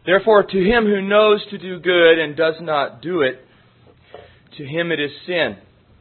Therefore, to him who knows to do good and does not do it, to him it is sin.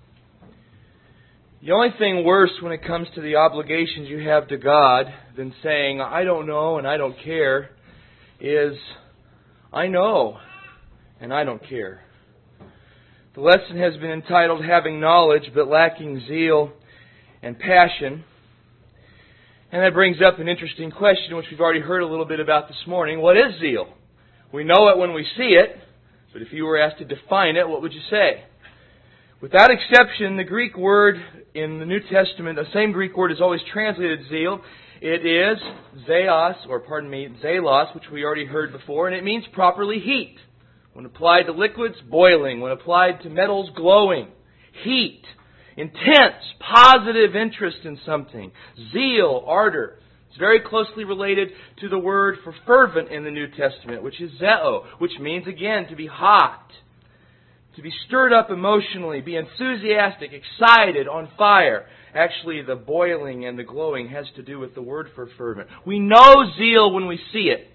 The only thing worse when it comes to the obligations you have to God than saying, I don't know and I don't care, is, I know and I don't care. The lesson has been entitled, Having Knowledge but Lacking Zeal and Passion. And that brings up an interesting question, which we've already heard a little bit about this morning. What is zeal? We know it when we see it, but if you were asked to define it, what would you say? Without exception, the Greek word in the New Testament, the same Greek word is always translated zeal. It is zelos, which we already heard before, and it means properly heat. When applied to liquids, boiling. When applied to metals, glowing. Heat. Intense, positive interest in something. Zeal, ardor. It's very closely related to the word for fervent in the New Testament, which is zeo, which means, again, to be hot. To be stirred up emotionally, be enthusiastic, excited, on fire. Actually, the boiling and the glowing has to do with the word for fervent. We know zeal when we see it.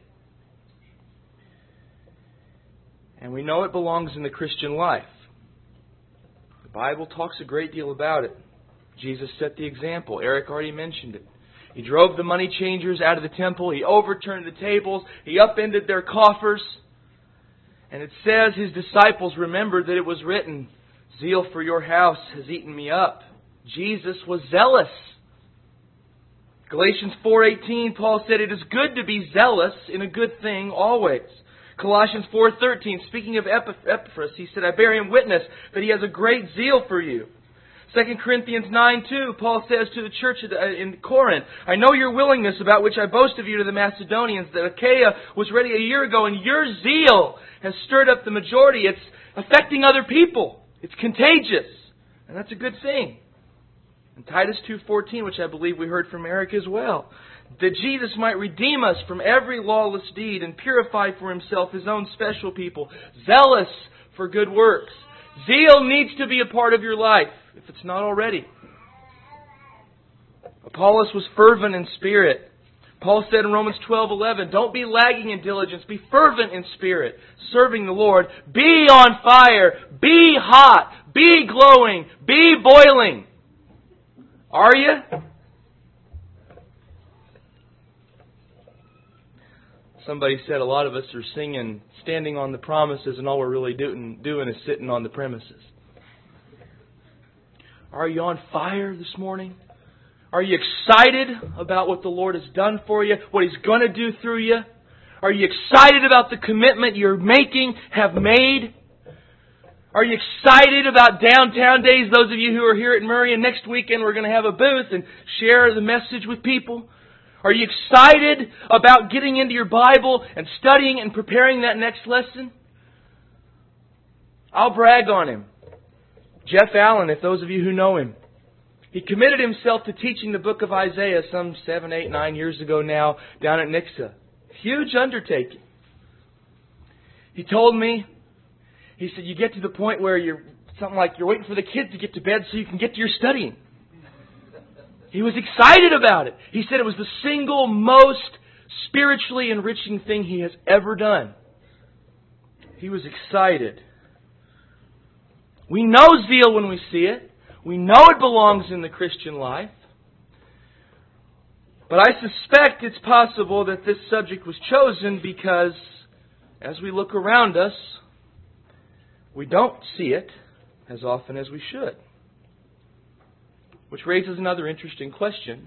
And we know it belongs in the Christian life. The Bible talks a great deal about it. Jesus set the example. Eric already mentioned it. He drove the money changers out of the temple. He overturned the tables. He upended their coffers. And it says his disciples remembered that it was written, Zeal for your house has eaten me up. Jesus was zealous. Galatians 4:18, Paul said, it is good to be zealous in a good thing always. Colossians 4:13, speaking of Epaphras, he said, I bear him witness that he has a great zeal for you. 2 Corinthians 9:2, Paul says to the church in Corinth, I know your willingness about which I boast of you to the Macedonians, that Achaia was ready a year ago, and your zeal has stirred up the majority. It's affecting other people. It's contagious. And that's a good thing. And Titus 2:14, which I believe we heard from Eric as well, that Jesus might redeem us from every lawless deed and purify for Himself His own special people, zealous for good works. Zeal needs to be a part of your life, if it's not already. Apollos was fervent in spirit. Paul said in Romans 12:11, don't be lagging in diligence, be fervent in spirit, serving the Lord. Be on fire, be hot, be glowing, be boiling. Are you? Somebody said a lot of us are singing, standing on the promises, and all we're really doing is sitting on the premises. Are you on fire this morning? Are you excited about what the Lord has done for you, what He's going to do through you? Are you excited about the commitment you're making, have made? Are you excited about downtown days, those of you who are here at Murray, and next weekend we're going to have a booth and share the message with people? Are you excited about getting into your Bible and studying and preparing that next lesson? I'll brag on him. Jeff Allen, if those of you who know him. He committed himself to teaching the book of Isaiah some 7, 8, 9 years ago now down at Nixa. Huge undertaking. He told me, he said, you get to the point where you're waiting for the kids to get to bed so you can get to your studying. He was excited about it. He said it was the single most spiritually enriching thing he has ever done. He was excited. We know zeal when we see it. We know it belongs in the Christian life. But I suspect it's possible that this subject was chosen because as we look around us, we don't see it as often as we should. Which raises another interesting question.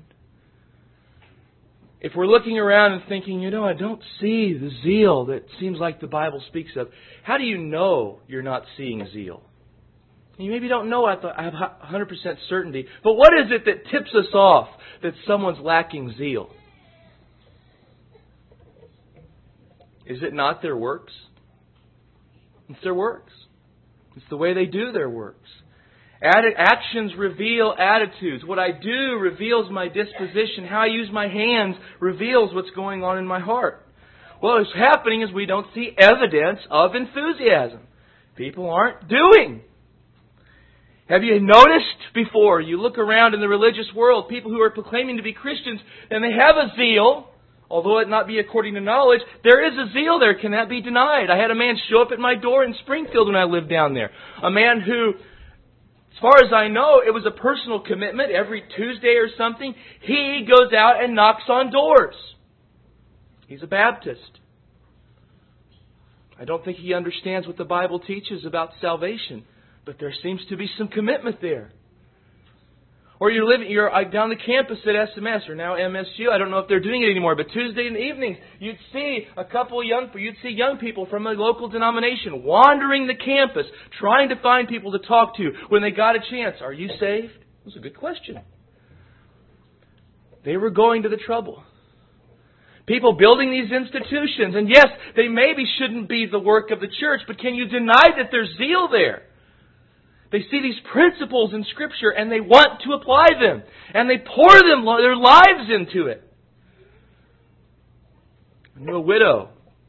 If we're looking around and thinking, I don't see the zeal that seems like the Bible speaks of, how do you know you're not seeing zeal? You maybe don't know I have 100% certainty. But what is it that tips us off that someone's lacking zeal? Is it not their works? It's their works. It's the way they do their works. Actions reveal attitudes. What I do reveals my disposition. How I use my hands reveals what's going on in my heart. Well, what's happening is we don't see evidence of enthusiasm. People aren't doing. Have you noticed before, you look around in the religious world, people who are proclaiming to be Christians, and they have a zeal, Although it not be according to knowledge, there is a zeal there. Can that be denied? I had a man show up at my door in Springfield when I lived down there. A man who, as far as I know, it was a personal commitment. Every Tuesday or something, he goes out and knocks on doors. He's a Baptist. I don't think he understands what the Bible teaches about salvation, but there seems to be some commitment there. Or you're down the campus at SMS or now MSU. I don't know if they're doing it anymore, but Tuesday in the evenings, you'd see young people from a local denomination wandering the campus, trying to find people to talk to when they got a chance. Are you saved? It was a good question. They were going to the trouble. People building these institutions, and yes, they maybe shouldn't be the work of the church, but can you deny that there's zeal there? They see these principles in Scripture and they want to apply them. And they pour their lives into it. I knew a widow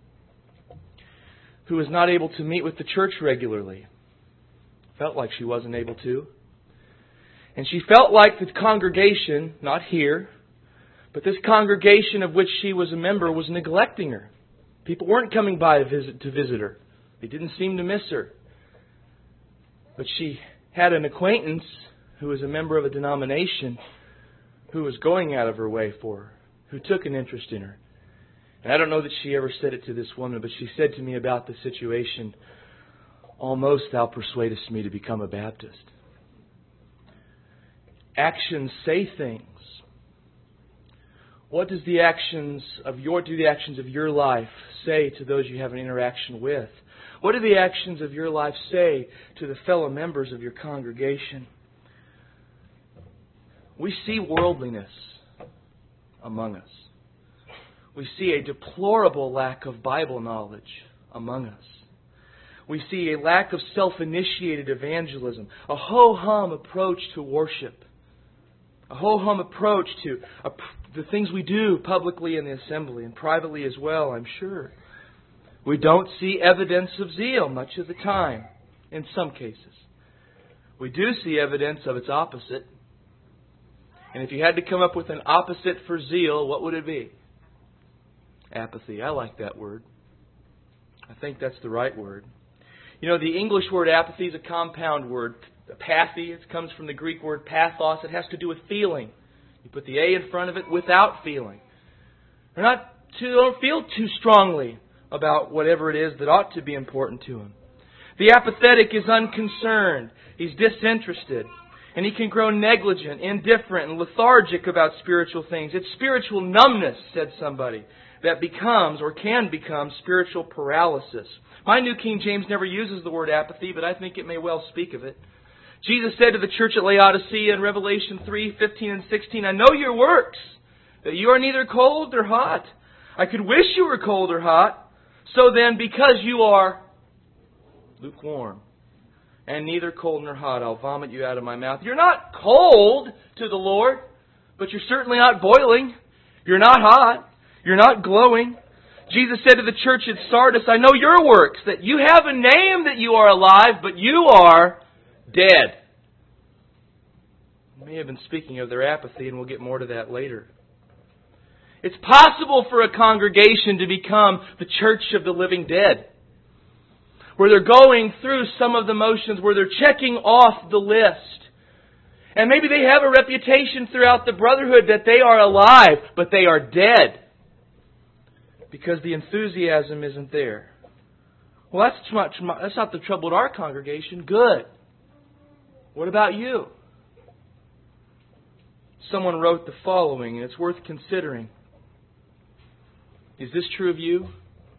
who was not able to meet with the church regularly. Felt like she wasn't able to. And she felt like the congregation, not here, but this congregation of which she was a member was neglecting her. People weren't coming by to visit her. They didn't seem to miss her. But she had an acquaintance who was a member of a denomination who was going out of her way for her, who took an interest in her. And I don't know that she ever said it to this woman, but she said to me about the situation, "Almost thou persuadest me to become a Baptist." Actions say things. What does the actions of your life say to those you have an interaction with? What do the actions of your life say to the fellow members of your congregation? We see worldliness among us. We see a deplorable lack of Bible knowledge among us. We see a lack of self-initiated evangelism, a ho-hum approach to worship, a ho-hum approach to the things we do publicly in the assembly and privately as well, I'm sure. We don't see evidence of zeal much of the time, in some cases. We do see evidence of its opposite. And if you had to come up with an opposite for zeal, what would it be? Apathy. I like that word. I think that's the right word. You know, the English word apathy is a compound word. Apathy, it comes from the Greek word pathos. It has to do with feeling. You put the A in front of it, without feeling. Don't feel too strongly about whatever it is that ought to be important to him. The apathetic is unconcerned. He's disinterested. And he can grow negligent, indifferent, and lethargic about spiritual things. It's spiritual numbness, said somebody, that becomes or can become spiritual paralysis. My New King James never uses the word apathy, but I think it may well speak of it. Jesus said to the church at Laodicea in Revelation 3:15 and 16, "I know your works, that you are neither cold nor hot. I could wish you were cold or hot. So then, because you are lukewarm, and neither cold nor hot, I'll vomit you out of my mouth." You're not cold to the Lord, but you're certainly not boiling. You're not hot. You're not glowing. Jesus said to the church at Sardis, "I know your works, that you have a name that you are alive, but you are dead." He may have been speaking of their apathy, and we'll get more to that later. It's possible for a congregation to become the church of the living dead, where they're going through some of the motions, where they're checking off the list. And maybe they have a reputation throughout the brotherhood that they are alive, but they are dead, because the enthusiasm isn't there. Well, that's not the trouble at our congregation. Good. What about you? Someone wrote the following, and it's worth considering. Is this true of you?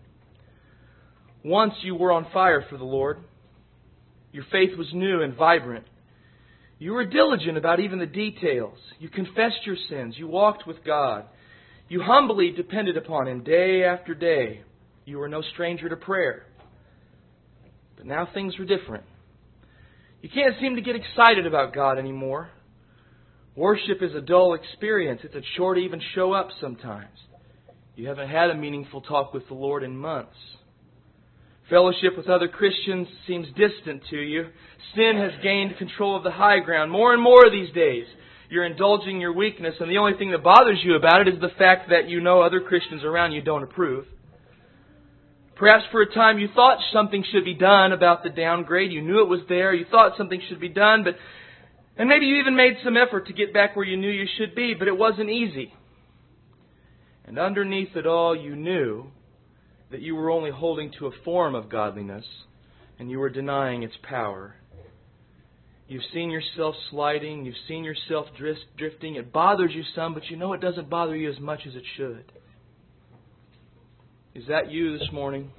Once you were on fire for the Lord. Your faith was new and vibrant. You were diligent about even the details. You confessed your sins. You walked with God. You humbly depended upon Him day after day. You were no stranger to prayer. But now things were different. You can't seem to get excited about God anymore. Worship is a dull experience. It's a chore to even show up sometimes. You haven't had a meaningful talk with the Lord in months. Fellowship with other Christians seems distant to you. Sin has gained control of the high ground more and more these days. you're indulging your weakness, and the only thing that bothers you about it is the fact that you know other Christians around you don't approve. Perhaps for a time you thought something should be done about the downgrade. You knew it was there. You thought something should be done, and maybe you even made some effort to get back where you knew you should be, but it wasn't easy. And underneath it all, you knew that you were only holding to a form of godliness, and you were denying its power. You've seen yourself sliding. You've seen yourself drifting. It bothers you some, but you know it doesn't bother you as much as it should. Is that you this morning?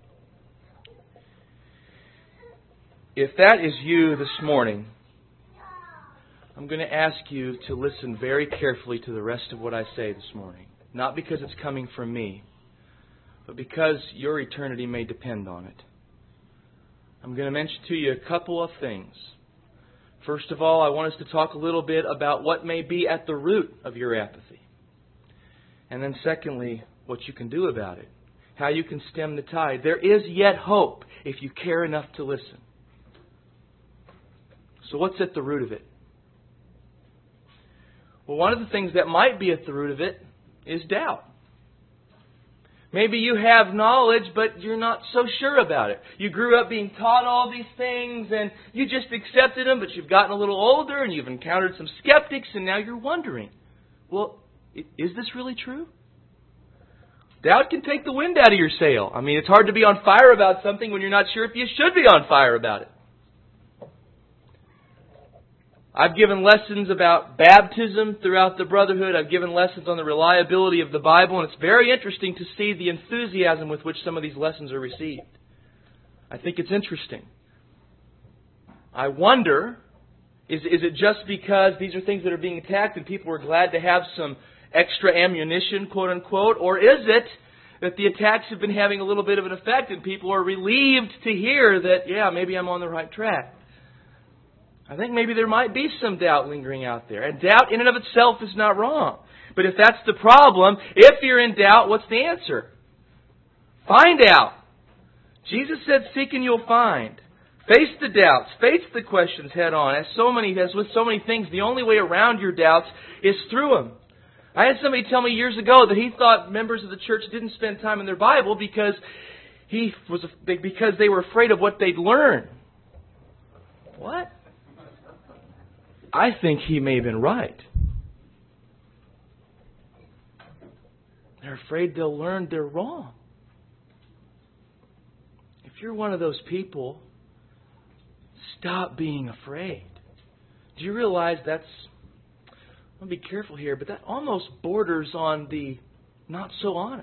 If that is you this morning, I'm going to ask you to listen very carefully to the rest of what I say this morning. Not because it's coming from me, but because your eternity may depend on it. I'm going to mention to you a couple of things. First of all, I want us to talk a little bit about what may be at the root of your apathy. And then secondly, what you can do about it. How you can stem the tide. There is yet hope if you care enough to listen. So what's at the root of it? Well, one of the things that might be at the root of it is doubt. Maybe you have knowledge, but you're not so sure about it. You grew up being taught all these things, and you just accepted them, but you've gotten a little older, and you've encountered some skeptics, and now you're wondering, well, is this really true? Doubt can take the wind out of your sail. I mean, it's hard to be on fire about something when you're not sure if you should be on fire about it. I've given lessons about baptism throughout the Brotherhood. I've given lessons on the reliability of the Bible, and it's very interesting to see the enthusiasm with which some of these lessons are received. I think it's interesting. I wonder, is it just because these are things that are being attacked and people are glad to have some extra ammunition, quote unquote, or is it that the attacks have been having a little bit of an effect and people are relieved to hear that, yeah, maybe I'm on the right track? I think maybe there might be some doubt lingering out there. And doubt in and of itself is not wrong. But if that's the problem, if you're in doubt, what's the answer? Find out. Jesus said, seek and you'll find. Face the doubts. Face the questions head on. As with so many things, the only way around your doubts is through them. I had somebody tell me years ago that he thought members of the church didn't spend time in their Bible because they were afraid of what they'd learn. What? I think he may have been right. They're afraid they'll learn they're wrong. If you're one of those people, stop being afraid. Do you realize that's... I'm going to be careful here, but that almost borders on the not so honest.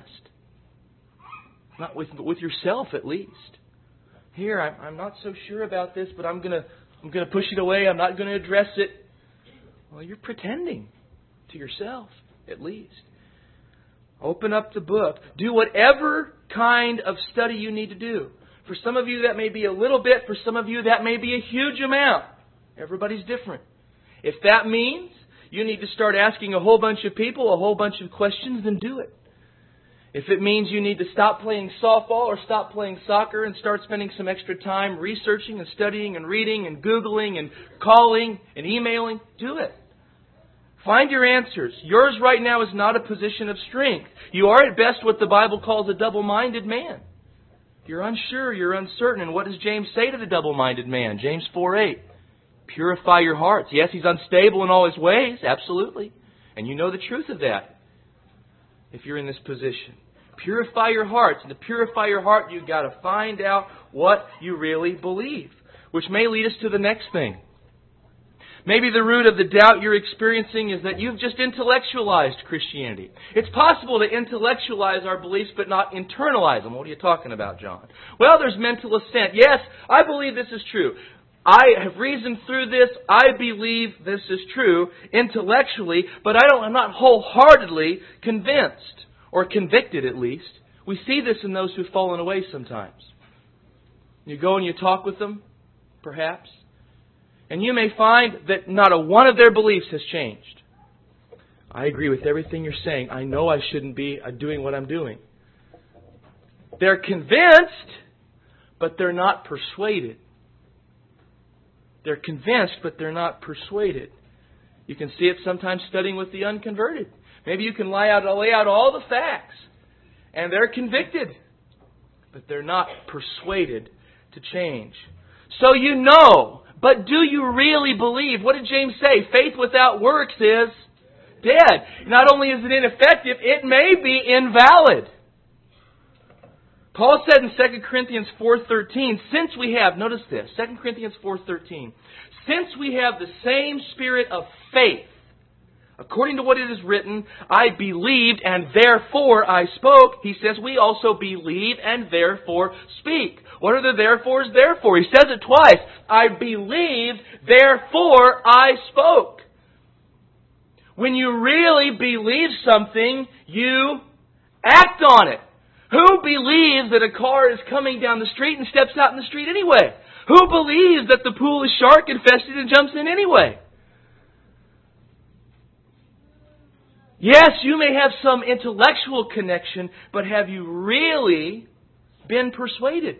Not with yourself, at least. Here, I'm not so sure about this, but I'm going to push it away. I'm not going to address it. Well, you're pretending to yourself, at least. Open up the book. Do whatever kind of study you need to do. For some of you, that may be a little bit. For some of you, that may be a huge amount. Everybody's different. If that means you need to start asking a whole bunch of people a whole bunch of questions, then do it. If it means you need to stop playing softball or stop playing soccer and start spending some extra time researching and studying and reading and Googling and calling and emailing, do it. Find your answers. Yours right now is not a position of strength. You are at best what the Bible calls a double-minded man. You're unsure, you're uncertain. And what does James say to the double-minded man? James 4:8. Purify your hearts. Yes, he's unstable in all his ways. Absolutely. And you know the truth of that if you're in this position. Purify your hearts. And to purify your heart, you've got to find out what you really believe. Which may lead us to the next thing. Maybe the root of the doubt you're experiencing is that you've just intellectualized Christianity. It's possible to intellectualize our beliefs but not internalize them. What are you talking about, John? Well, there's mental assent. Yes, I believe this is true. I have reasoned through this. I believe this is true intellectually, but I'm not wholeheartedly convinced, or convicted at least. We see this in those who've fallen away sometimes. You go and you talk with them, perhaps, and you may find that not a one of their beliefs has changed. I agree with everything you're saying. I know I shouldn't be doing what I'm doing. They're convinced, but they're not persuaded. They're convinced, but they're not persuaded. You can see it sometimes studying with the unconverted. Maybe you can lay out all the facts, and they're convicted, but they're not persuaded to change. So you know, but do you really believe? What did James say? Faith without works is dead. Not only is it ineffective, it may be invalid. Paul said in 2 Corinthians 4:13, since we have, notice this, 2 Corinthians 4:13, since we have the same spirit of faith, according to what it is written, I believed and therefore I spoke. He says we also believe and therefore speak. What are the therefores there for? He says it twice. I believed, therefore I spoke. When you really believe something, you act on it. Who believes that a car is coming down the street and steps out in the street anyway? Who believes that the pool is shark infested and jumps in anyway? Yes, you may have some intellectual connection, but have you really been persuaded?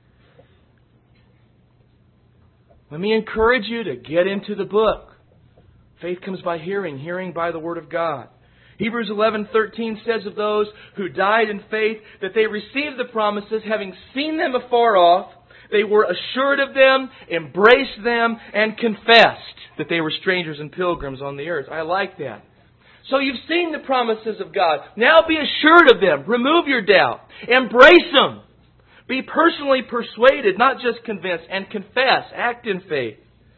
Let me encourage you to get into the book. Faith comes by hearing, hearing by the Word of God. Hebrews 11:13 says of those who died in faith that they received the promises, having seen them afar off, they were assured of them, embraced them, and confessed that they were strangers and pilgrims on the earth. I like that. So you've seen the promises of God. Now be assured of them. Remove your doubt. Embrace them. Be personally persuaded, not just convinced, and confess. Act in faith.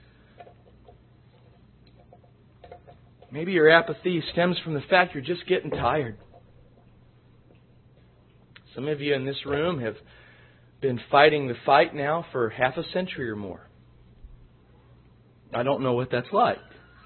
Maybe your apathy stems from the fact you're just getting tired. Some of you in this room have been fighting the fight now for half a century or more. I don't know what that's like.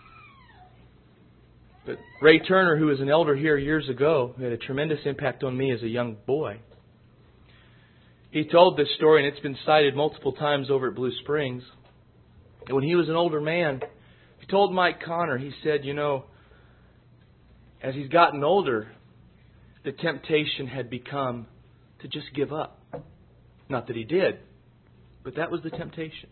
But Ray Turner, who was an elder here years ago, had a tremendous impact on me as a young boy. He told this story, and it's been cited multiple times over at Blue Springs. And when he was an older man, he told Mike Connor, he said, you know, as he's gotten older, the temptation had become to just give up. Not that he did, but that was the temptation.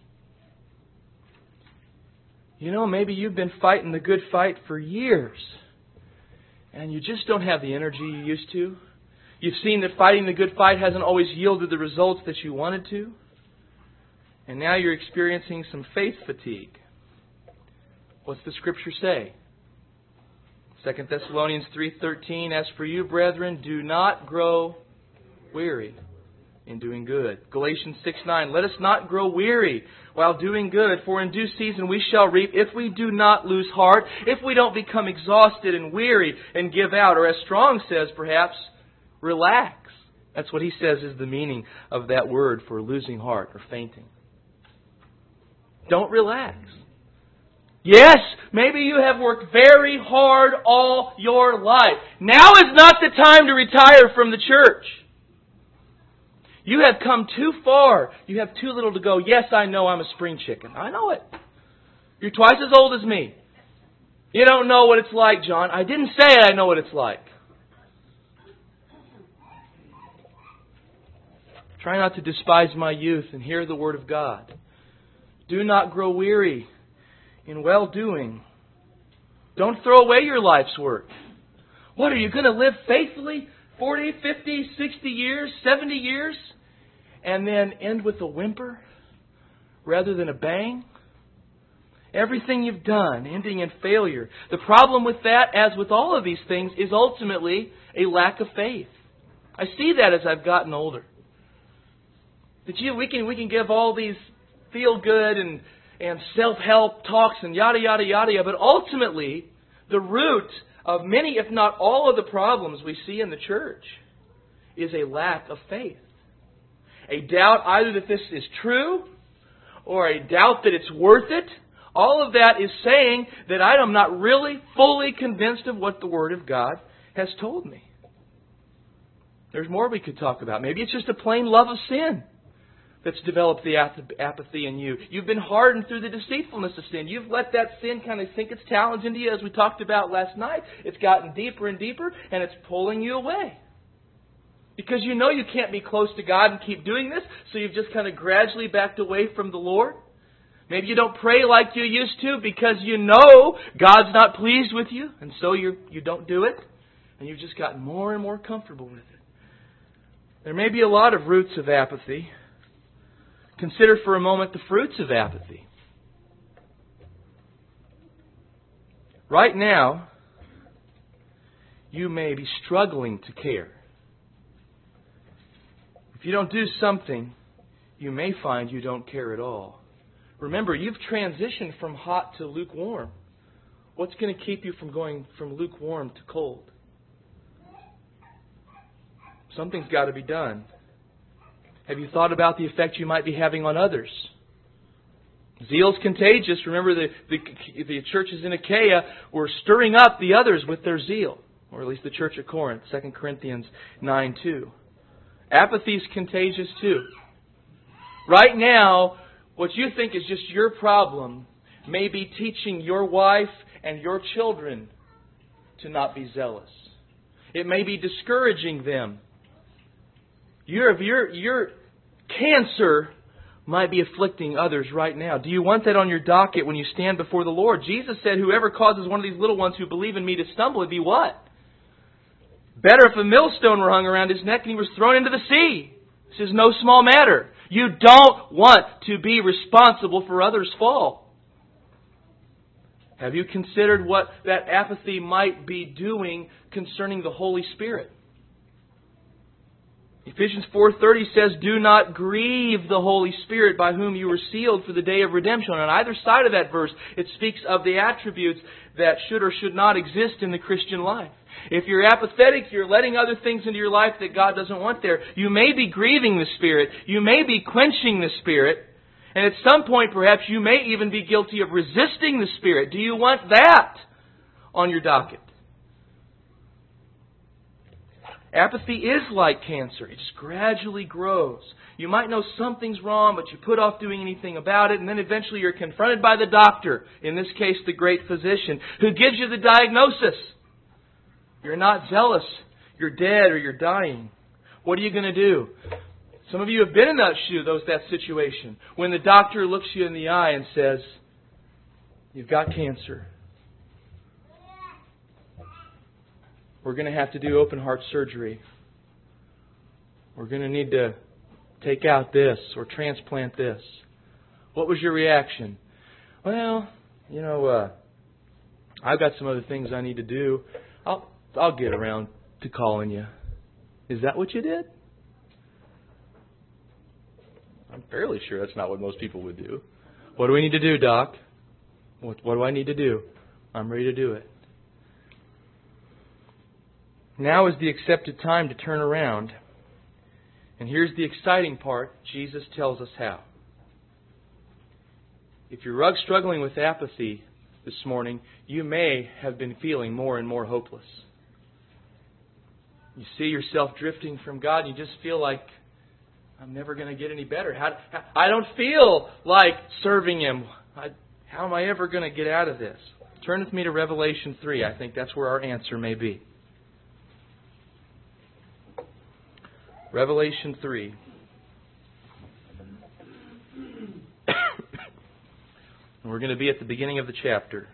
You know, maybe you've been fighting the good fight for years, and you just don't have the energy you used to. You've seen that fighting the good fight hasn't always yielded the results that you wanted to. And now you're experiencing some faith fatigue. What's the Scripture say? 2 Thessalonians 3:13, as for you, brethren, do not grow weary in doing good. Galatians 6:9, let us not grow weary while doing good, for in due season we shall reap if we do not lose heart, if we don't become exhausted and weary and give out. Or as Strong says, perhaps, relax. That's what he says is the meaning of that word for losing heart or fainting. Don't relax. Yes, maybe you have worked very hard all your life. Now is not the time to retire from the church. You have come too far. You have too little to go. Yes, I know I'm a spring chicken. I know it. You're twice as old as me. You don't know what it's like, John. I didn't say I know what it's like. Try not to despise my youth and hear the Word of God. Do not grow weary in well-doing. Don't throw away your life's work. What, are you going to live faithfully 40, 50, 60 years, 70 years, and then end with a whimper rather than a bang? Everything you've done ending in failure. The problem with that, as with all of these things, is ultimately a lack of faith. I see that as I've gotten older. That we can give all these feel-good and self-help talks and yada, yada, yada, but ultimately, the root of many, if not all of the problems we see in the church is a lack of faith. A doubt either that this is true or a doubt that it's worth it. All of that is saying that I am not really fully convinced of what the Word of God has told me. There's more we could talk about. Maybe it's just a plain love of sin that's developed the apathy in you. You've been hardened through the deceitfulness of sin. You've let that sin kind of sink its talons into you, as we talked about last night. It's gotten deeper and deeper, and it's pulling you away. Because you know you can't be close to God and keep doing this, so you've just kind of gradually backed away from the Lord. Maybe you don't pray like you used to because you know God's not pleased with you, and so you don't do it, and you've just gotten more and more comfortable with it. There may be a lot of roots of apathy. Consider for a moment the fruits of apathy. Right now, you may be struggling to care. If you don't do something, you may find you don't care at all. Remember, you've transitioned from hot to lukewarm. What's going to keep you from going from lukewarm to cold? Something's got to be done. Have you thought about the effect you might be having on others? Zeal's contagious. Remember, the churches in Achaia were stirring up the others with their zeal. Or at least the church at Corinth, 2 Corinthians 9:2. Apathy is contagious too. Right now, what you think is just your problem may be teaching your wife and your children to not be zealous. It may be discouraging them. Your cancer might be afflicting others right now. Do you want that on your docket when you stand before the Lord? Jesus said, whoever causes one of these little ones who believe in me to stumble would be what? Better if a millstone were hung around his neck and he was thrown into the sea. This is no small matter. You don't want to be responsible for others' fall. Have you considered what that apathy might be doing concerning the Holy Spirit? Ephesians 4:30 says, do not grieve the Holy Spirit by whom you were sealed for the day of redemption. On either side of that verse, it speaks of the attributes that should or should not exist in the Christian life. If you're apathetic, you're letting other things into your life that God doesn't want there. You may be grieving the Spirit. You may be quenching the Spirit. And at some point, perhaps, you may even be guilty of resisting the Spirit. Do you want that on your docket? Apathy is like cancer. It just gradually grows. You might know something's wrong, but you put off doing anything about it, and then eventually you're confronted by the doctor, in this case the great physician, who gives you the diagnosis. You're not zealous. You're dead or you're dying. What are you going to do? Some of you have been in that situation. When the doctor looks you in the eye and says, you've got cancer. We're going to have to do open heart surgery. We're going to need to take out this or transplant this. What was your reaction? Well, I've got some other things I need to do. I'll get around to calling you. Is that what you did? I'm fairly sure that's not what most people would do. What do we need to do, Doc? What do I need to do? I'm ready to do it. Now is the accepted time to turn around. And here's the exciting part. Jesus tells us how. If you're struggling with apathy this morning, you may have been feeling more and more hopeless. You see yourself drifting from God and you just feel like, I'm never going to get any better. I don't feel like serving Him. How am I ever going to get out of this? Turn with me to Revelation 3. I think that's where our answer may be. Revelation 3. And we're going to be at the beginning of the chapter.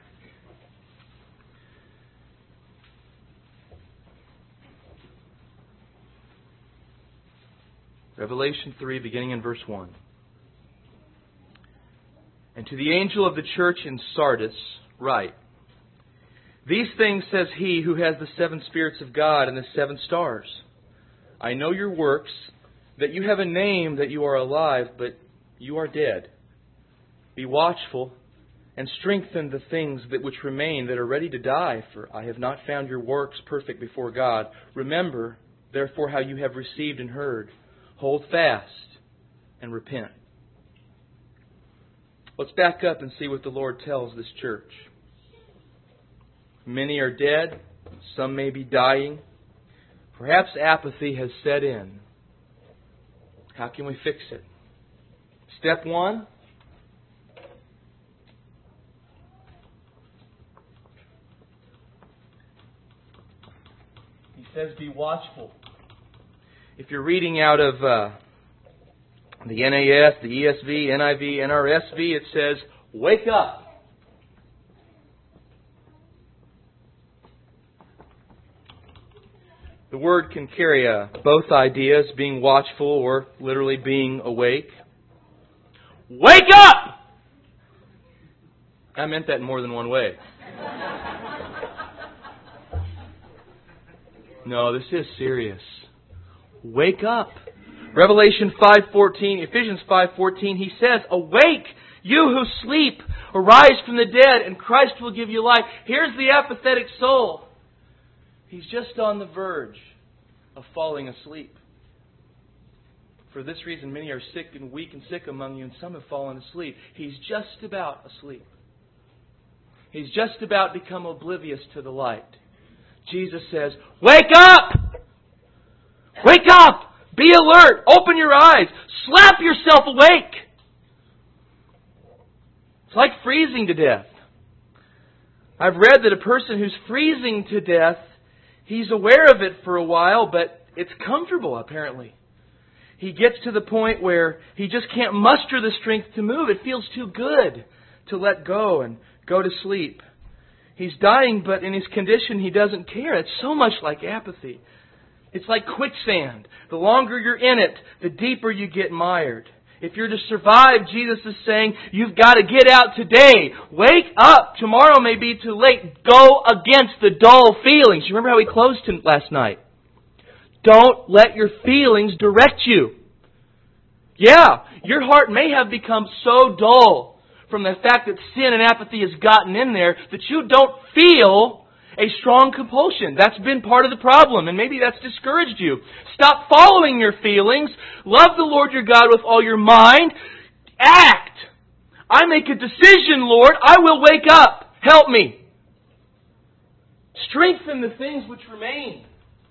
Revelation 3, beginning in verse 1. And to the angel of the church in Sardis write, these things says He who has the 7 spirits of God and the 7 stars. I know your works, that you have a name, that you are alive, but you are dead. Be watchful and strengthen the things which remain that are ready to die, for I have not found your works perfect before God. Remember, therefore, how you have received and heard. Hold fast and repent. Let's back up and see what the Lord tells this church. Many are dead. Some may be dying. Perhaps apathy has set in. How can we fix it? Step 1. He says, be watchful. If you're reading out of The NAS, the ESV, NIV, NRSV, it says, wake up. The word can carry both ideas, being watchful or literally being awake. Wake up! I meant that in more than one way. No, this is serious. Wake up. Revelation 5:14, Ephesians 5:14, he says, awake, you who sleep, arise from the dead, and Christ will give you life. Here's the apathetic soul. He's just on the verge of falling asleep. For this reason, many are sick and weak and sick among you, and some have fallen asleep. He's just about asleep. He's just about become oblivious to the light. Jesus says, wake up! Wake up! Be alert! Open your eyes! Slap yourself awake! It's like freezing to death. I've read that a person who's freezing to death, he's aware of it for a while, but it's comfortable, apparently. He gets to the point where he just can't muster the strength to move. It feels too good to let go and go to sleep. He's dying, but in his condition, he doesn't care. It's so much like apathy. It's like quicksand. The longer you're in it, the deeper you get mired. If you're to survive, Jesus is saying, you've got to get out today. Wake up. Tomorrow may be too late. Go against the dull feelings. You remember how we closed last night? Don't let your feelings direct you. Yeah, your heart may have become so dull from the fact that sin and apathy has gotten in there that you don't feel a strong compulsion. That's been part of the problem, and maybe that's discouraged you. Stop following your feelings. Love the Lord your God with all your mind. Act. I make a decision, Lord. I will wake up. Help me. Strengthen the things which remain.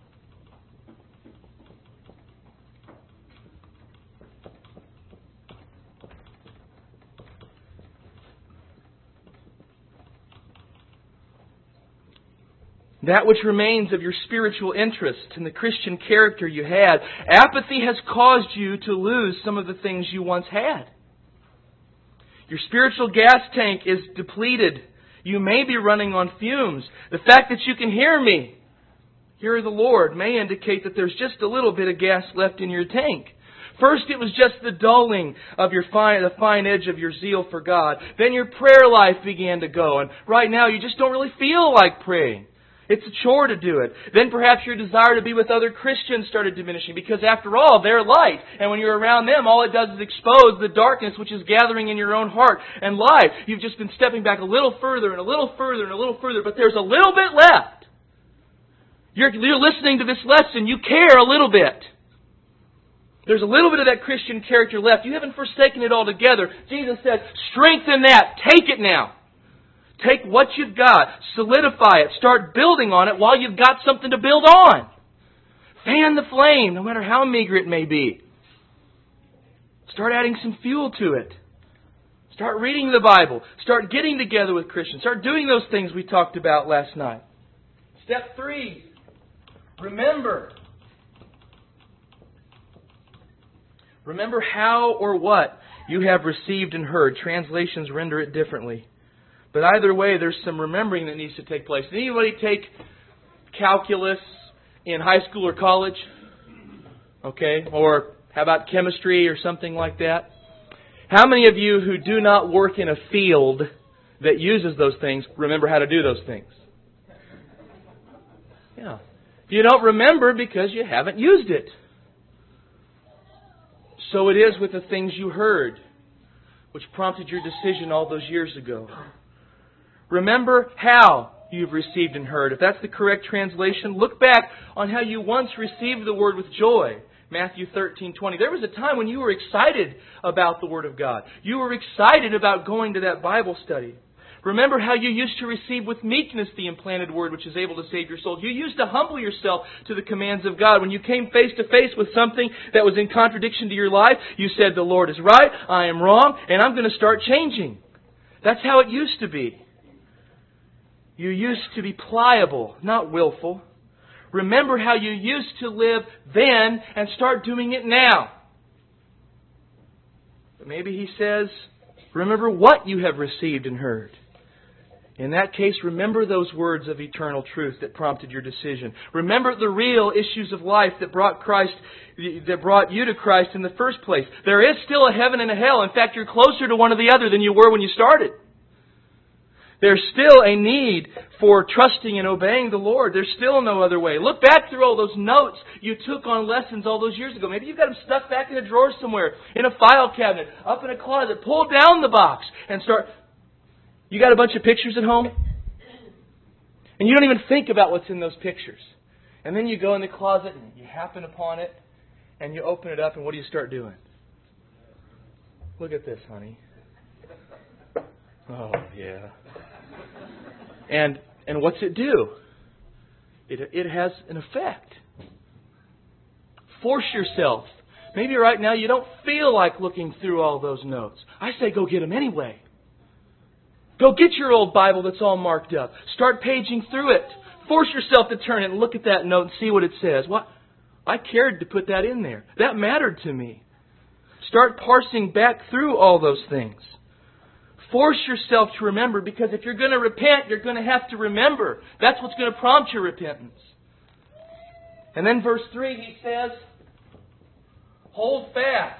That which remains of your spiritual interest and the Christian character you had. Apathy has caused you to lose some of the things you once had. Your spiritual gas tank is depleted. You may be running on fumes. The fact that you can hear me, hear the Lord, may indicate that there's just a little bit of gas left in your tank. First, it was just the dulling of the fine edge of your zeal for God. Then your prayer life began to go. And right now, you just don't really feel like praying. It's a chore to do it. Then perhaps your desire to be with other Christians started diminishing because after all, they're light. And when you're around them, all it does is expose the darkness which is gathering in your own heart and life. You've just been stepping back a little further and a little further and a little further, but there's a little bit left. You're listening to this lesson. You care a little bit. There's a little bit of that Christian character left. You haven't forsaken it altogether. Jesus said, strengthen that. Take it now. Take what you've got, solidify it, start building on it while you've got something to build on. Fan the flame, no matter how meager it may be. Start adding some fuel to it. Start reading the Bible. Start getting together with Christians. Start doing those things we talked about last night. Step 3, remember. Remember how or what you have received and heard. Translations render it differently. But either way, there's some remembering that needs to take place. Did anybody take calculus in high school or college? Okay. Or how about chemistry or something like that? How many of you who do not work in a field that uses those things remember how to do those things? Yeah. You don't remember because you haven't used it. So it is with the things you heard, which prompted your decision all those years ago. Remember how you've received and heard. If that's the correct translation, look back on how you once received the Word with joy. Matthew 13:20. There was a time when you were excited about the Word of God. You were excited about going to that Bible study. Remember how you used to receive with meekness the implanted Word which is able to save your soul. You used to humble yourself to the commands of God. When you came face to face with something that was in contradiction to your life, you said, the Lord is right, I am wrong, and I'm going to start changing. That's how it used to be. You used to be pliable, not willful. Remember how you used to live then and start doing it now. But maybe He says, remember what you have received and heard. In that case, remember those words of eternal truth that prompted your decision. Remember the real issues of life that brought you to Christ in the first place. There is still a heaven and a hell. In fact, you're closer to one or the other than you were when you started. There's still a need for trusting and obeying the Lord. There's still no other way. Look back through all those notes you took on lessons all those years ago. Maybe you've got them stuck back in a drawer somewhere, in a file cabinet, up in a closet. Pull down the box and start. You got a bunch of pictures at home? And you don't even think about what's in those pictures. And then you go in the closet and you happen upon it and you open it up, and what do you start doing? Look at this, honey. Oh, yeah. And what's it do? It has an effect. Force yourself. Maybe right now you don't feel like looking through all those notes. I say go get them anyway. Go get your old Bible that's all marked up. Start paging through it. Force yourself to turn it and look at that note and see what it says. What? I cared to put that in there. That mattered to me. Start parsing back through all those things. Force yourself to remember, because if you're going to repent, you're going to have to remember. That's what's going to prompt your repentance. And then verse 3, he says, hold fast.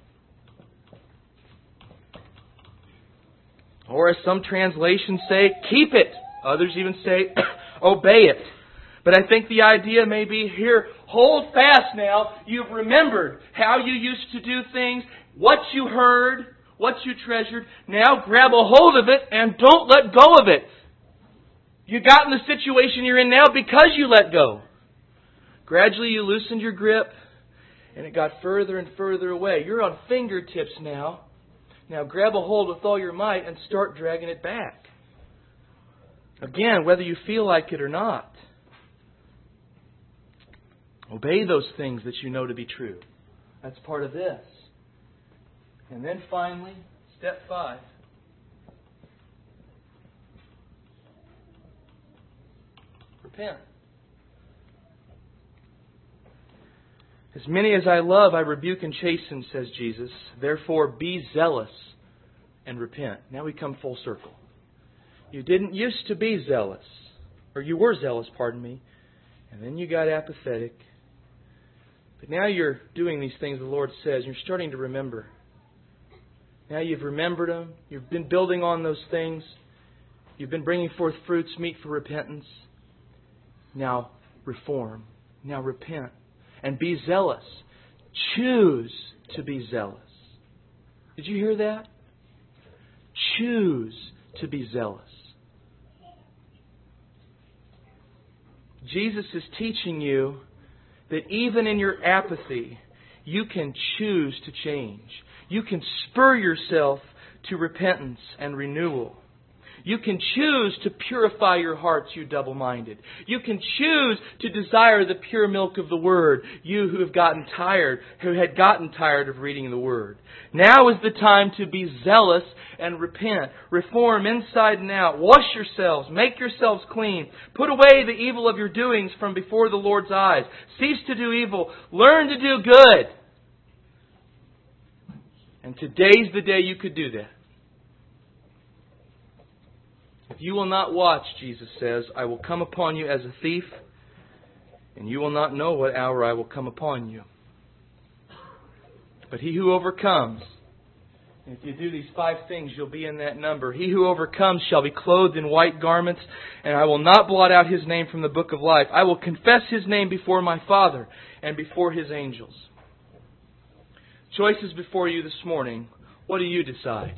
Or as some translations say, keep it. Others even say, obey it. But I think the idea may be here, hold fast now. You've remembered how you used to do things, what you heard, what you treasured. Now grab a hold of it and don't let go of it. You got in the situation you're in now because you let go. Gradually you loosened your grip and it got further and further away. You're on fingertips now. Now grab a hold with all your might and start dragging it back. Again, whether you feel like it or not. Obey those things that you know to be true. That's part of this. And then finally, step 5. Repent. As many as I love, I rebuke and chasten, says Jesus. Therefore, be zealous and repent. Now we come full circle. You didn't used to be zealous. Or you were zealous, pardon me. And then you got apathetic. But now you're doing these things the Lord says. You're starting to remember. Now you've remembered them. You've been building on those things. You've been bringing forth fruits meet for repentance. Now reform. Now repent. And be zealous. Choose to be zealous. Did you hear that? Choose to be zealous. Jesus is teaching you that even in your apathy, you can choose to change. You can spur yourself to repentance and renewal. You can choose to purify your hearts, you double-minded. You can choose to desire the pure milk of the Word, you who had gotten tired of reading the Word. Now is the time to be zealous and repent. Reform inside and out. Wash yourselves. Make yourselves clean. Put away the evil of your doings from before the Lord's eyes. Cease to do evil. Learn to do good. And today's the day you could do that. If you will not watch, Jesus says, I will come upon you as a thief, and you will not know what hour I will come upon you. But he who overcomes, and if you do these 5 things, you'll be in that number. He who overcomes shall be clothed in white garments, and I will not blot out his name from the book of life. I will confess his name before my Father and before his angels. Choices before you this morning. What do you decide?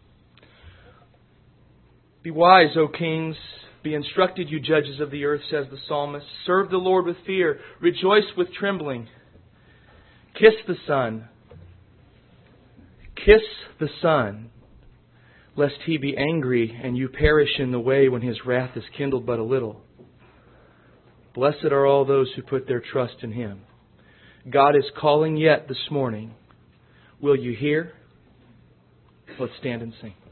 Be wise, O kings. Be instructed, you judges of the earth, says the psalmist. Serve the Lord with fear. Rejoice with trembling. Kiss the Son. Kiss the Son, lest He be angry and you perish in the way when His wrath is kindled but a little. Blessed are all those who put their trust in Him. God is calling yet this morning. Will you hear? Let's stand and sing.